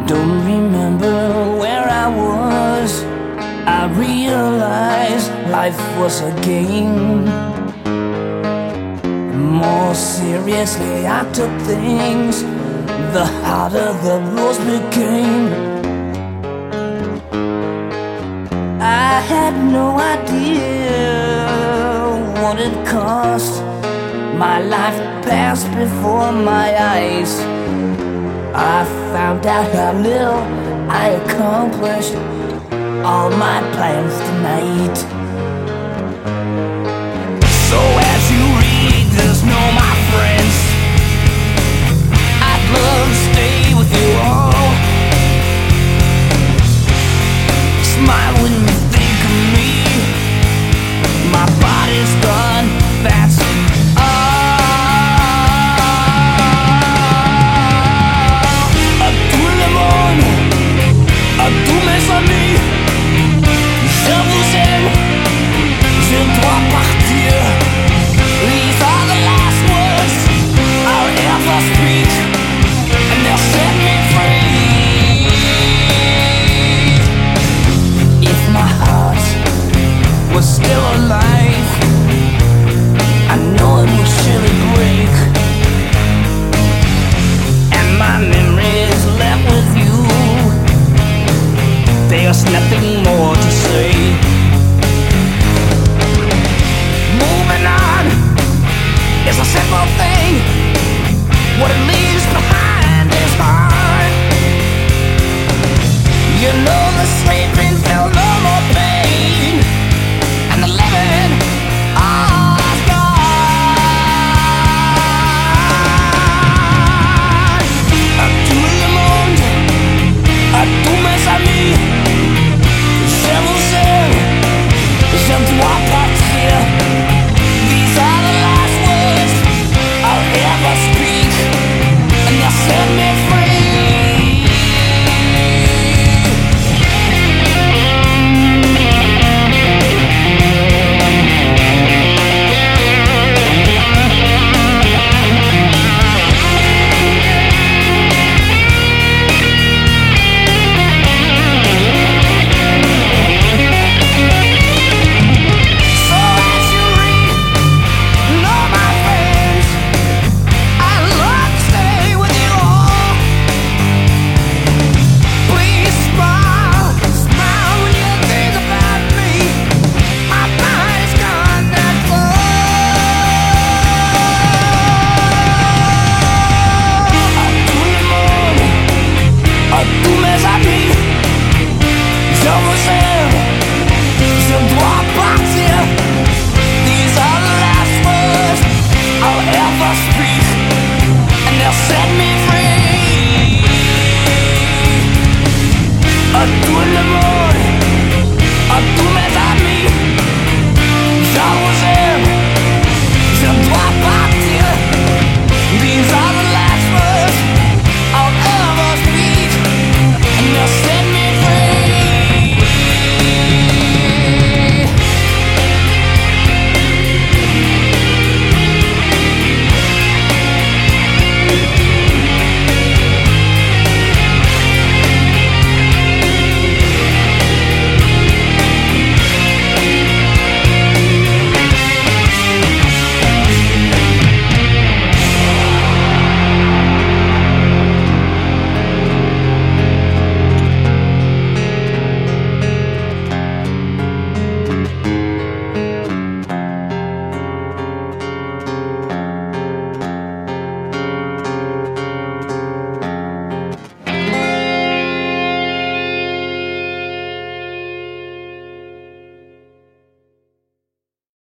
Don't remember where I was. I realized life was a game. More seriously I took things, the harder the rules became. I had no idea what it cost. My life passed before my eyes. I found out how little I accomplished all my plans tonight.